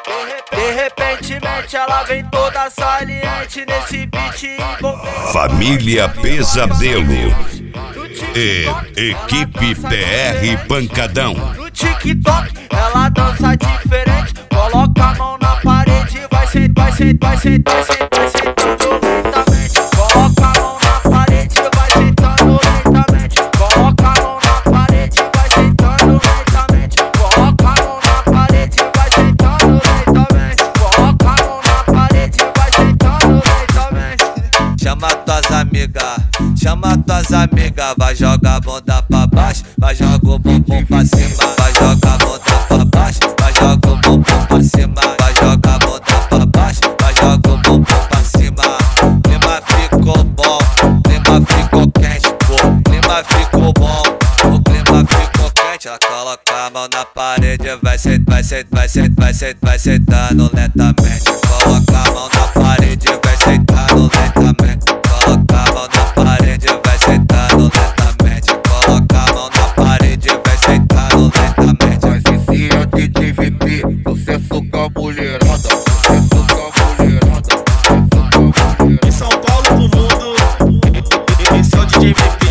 De repentemente ela vem toda saliente nesse beat envolvente. Família Pesadelo e Equipe PR Pancadão. No TikTok ela dança diferente, coloca a mão na parede, vai sentar, vai sentar, vai sentar, vai sentando lentamente. Coloca a mão na parede, vai sentando lentamente. Coloca a mão na parede, vai sentando lentamente. Coloca a mão na parede, vai sentando lentamente. Coloca a mão na parede, vai sentando lentamente. Chama tuas amigas, vai jogar a bunda pra baixo, vai jogar o bumbum pra cima, vai jogar a bunda pra baixo, vai jogar o bumbum pra cima, vai jogar a bunda pra baixo, vai jogar o bumbum pra cima. O clima ficou bom, o clima ficou quente, pô, o clima ficou bom, o clima ficou quente. Ela coloca a mão na parede, vai sentando lentamente. Coloca a mão na parede, vai sentando lentamente. Coloca a mão na parede, vai sentando lentamente. Coloca a mão na parede, vai sentando lentamente. Mas esse é o DJ VP, sucesso com a mulherada, sucesso com a mulherada, sucesso com a mulherada. Em São Paulo pro mundo, esse é o DJ VP.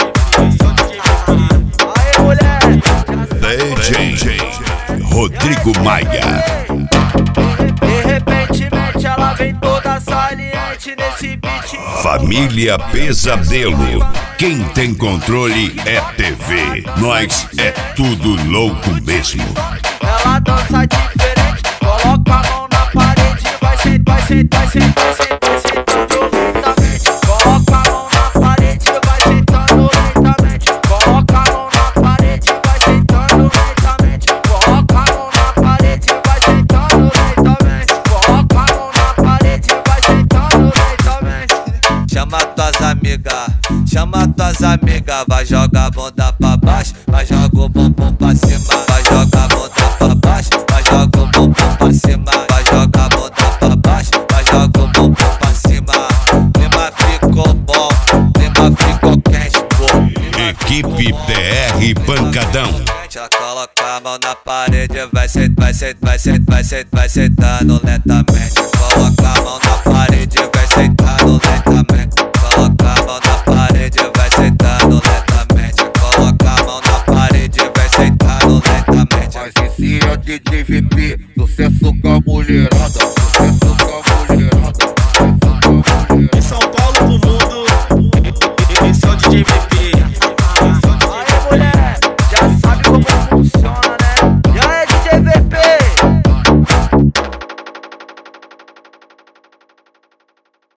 Aê mulher, DJ Rodrigo Maia. de repentemente ela vem toda saliente nesse beat. Família Pesadelo. Quem tem controle é TV. Nós é tudo louco mesmo. Ela dança diferente, coloca a mão na parede, vai sentar, vai sentar, vai sentar, vai sentar, vai sentando lentamente. Coloca a mão na parede, vai sentando lentamente. Coloca a mão na parede, vai sentando lentamente. Coloca a mão na parede, vai sentando lentamente. Coloca a mão na parede, vai sentando lentamente. Chama tuas amigas, vai jogar a bunda pra baixo, vai jogar o bumbum pra cima, vai jogar a bunda pra baixo, vai jogar o bumbum pra cima, vai jogar a bunda pra baixo, vai jogar o bumbum pra cima. O clima ficou bom, o clima ficou quente, pô. Equipe PR Pancadão. Ela coloca a mão na parede, vai sentando lentamente. Coloca a mão na parede, vai sentando lentamente. Coloca a mão na parede, vai sentando lentamente. Coloca a mão na parede, vai sentando lentamente. Mas esse é o DJ VP, sucesso com a mulherada.